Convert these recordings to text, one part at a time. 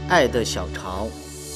爱的小巢。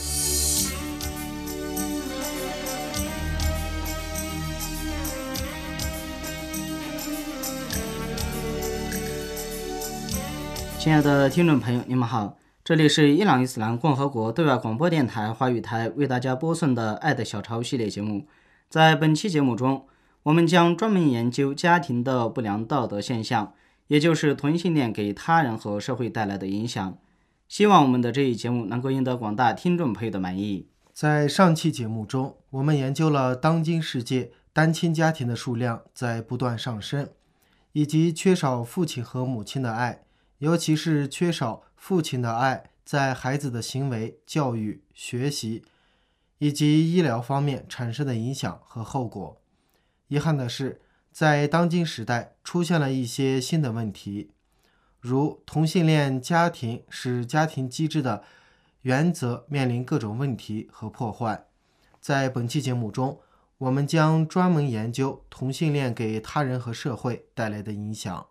亲爱的听众朋友，你们好，这里是伊朗伊斯兰共和国对外广播电台华语台为大家播送的爱的小巢系列节目。在本期节目中，我们将专门研究家庭的不良道德现象，也就是同性恋给他人和社会带来的影响。希望我们的这一节目能够赢得广大听众朋友的满意。 在上期节目中，我们研究了当今世界单亲家庭的数量在不断上升，以及缺少父亲和母亲的爱，尤其是缺少父亲的爱在孩子的行为、教育、学习以及医疗方面产生的影响和后果。遗憾的是，在当今时代出现了一些新的问题，如同性恋家庭使家庭机制的原则面临各种问题和破坏。在本期节目中，我们将专门研究同性恋给他人和社会带来的影响。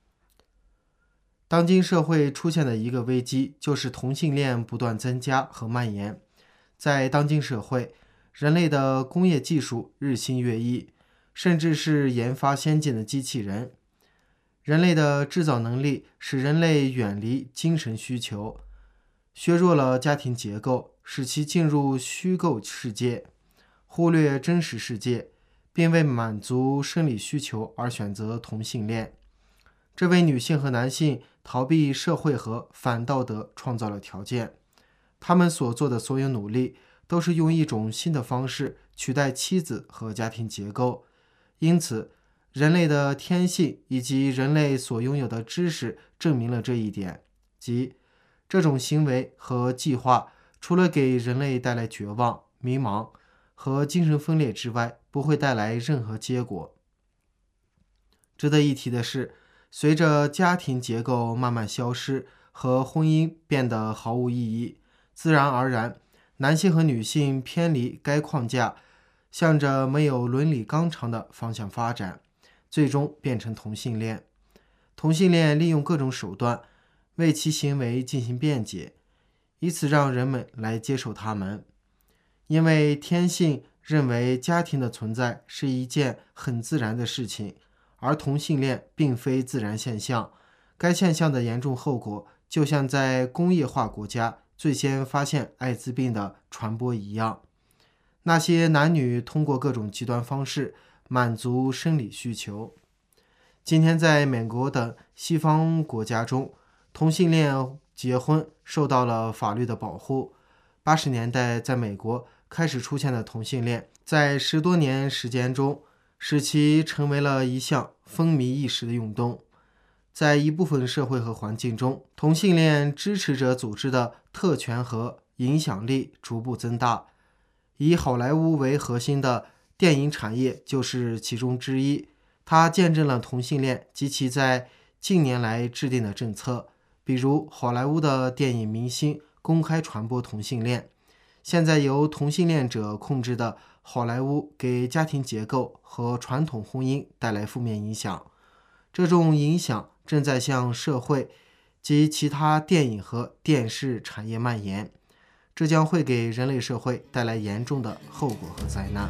当今社会出现的一个危机就是同性恋不断增加和蔓延。在当今社会，人类的工业技术日新月异，甚至是研发先进的机器人。人类的制造能力使人类远离精神需求，削弱了家庭结构，使其进入虚构世界，忽略真实世界，并为满足生理需求而选择同性恋。这为女性和男性逃避社会和反道德创造了条件。他们所做的所有努力都是用一种新的方式取代妻子和家庭结构。因此，人类的天性以及人类所拥有的知识证明了这一点，即这种行为和计划除了给人类带来绝望、迷茫和精神分裂之外，不会带来任何结果。值得一提的是，随着家庭结构慢慢消失和婚姻变得毫无意义，自然而然，男性和女性偏离该框架，向着没有伦理纲常的方向发展，最终变成同性恋。同性恋利用各种手段为其行为进行辩解，以此让人们来接受他们。因为天性认为家庭的存在是一件很自然的事情，而同性恋并非自然现象。该现象的严重后果就像在工业化国家最先发现艾滋病的传播一样。那些男女通过各种极端方式满足生理需求。今天在美国等西方国家中，同性恋结婚受到了法律的保护。80年代在美国开始出现的同性恋，在10多年时间中，使其成为了一项风靡一时的运动。在一部分社会和环境中，同性恋支持者组织的特权和影响力逐步增大。以好莱坞为核心的电影产业就是其中之一，它见证了同性恋及其在近年来制定的政策，比如好莱坞的电影明星公开传播同性恋。现在由同性恋者控制的好莱坞给家庭结构和传统婚姻带来负面影响，这种影响正在向社会及其他电影和电视产业蔓延，这将会给人类社会带来严重的后果和灾难。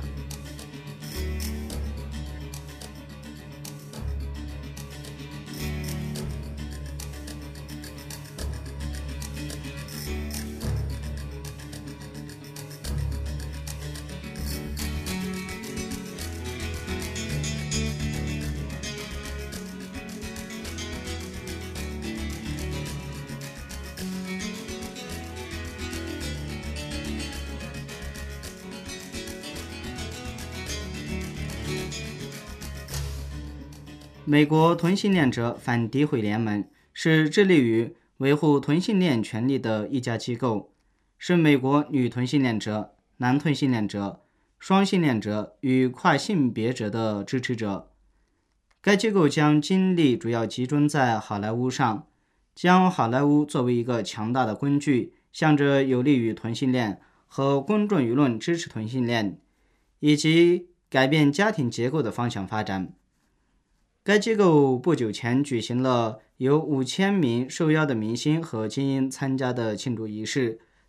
美国同性恋者反诋毁联盟是致力于维护同性恋权利的一家机构，是美国女同性恋者、男同性恋者、双性恋者与跨性别者的支持者。该机构将精力主要集中在好莱坞上，将好莱坞作为一个强大的工具，向着有利于同性恋和公众舆论支持同性恋以及改变家庭结构的方向发展。该机构不久前举行了由5000名受邀的明星和精英参加的庆祝仪式，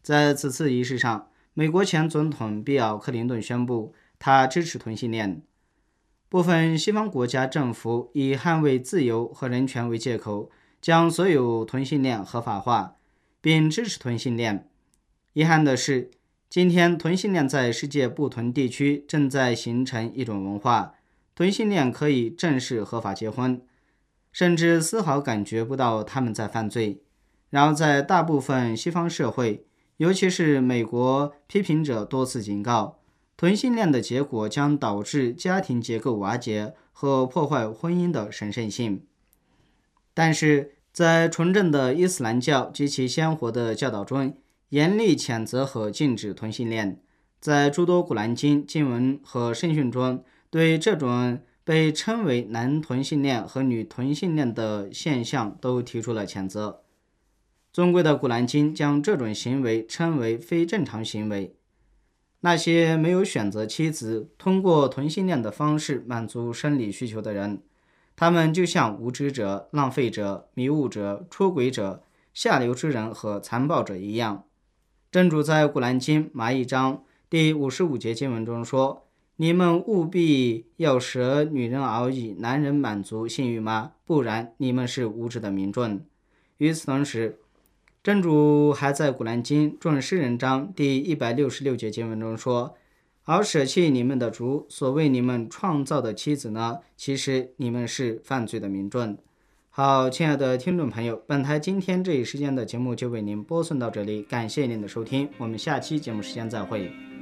在此次仪式上，美国前总统比尔·克林顿宣布他支持同性恋。部分西方国家政府以捍卫自由和人权为借口，将所有同性恋合法化，并支持同性恋。遗憾的是，今天同性恋在世界不同地区正在形成一种文化，同性恋可以正式合法结婚，甚至丝毫感觉不到他们在犯罪。然而在大部分西方社会，尤其是美国，批评者多次警告，同性恋的结果将导致家庭结构瓦解和破坏婚姻的神圣性。但是在纯正的伊斯兰教及其鲜活的教导中，严厉谴责和禁止同性恋。在诸多古兰经经文和圣训中，对这种被称为男同性恋和女同性恋的现象都提出了谴责。尊贵的古兰经将这种行为称为非正常行为。那些没有选择妻子，通过同性恋的方式满足生理需求的人，他们就像无知者、浪费者、迷雾者、出轨者、下流之人和残暴者一样。真主在古兰经马一章第55节经文中说：你们务必要舍女人而以男人满足性欲吗？不然你们是无知的民众。与此同时，真主还在古兰经众诗人章第166节经文中说：而舍弃你们的主所为你们创造的妻子呢，其实你们是犯罪的民众。好，亲爱的听众朋友，本台今天这一时间的节目就为您播送到这里，感谢您的收听，我们下期节目时间再会。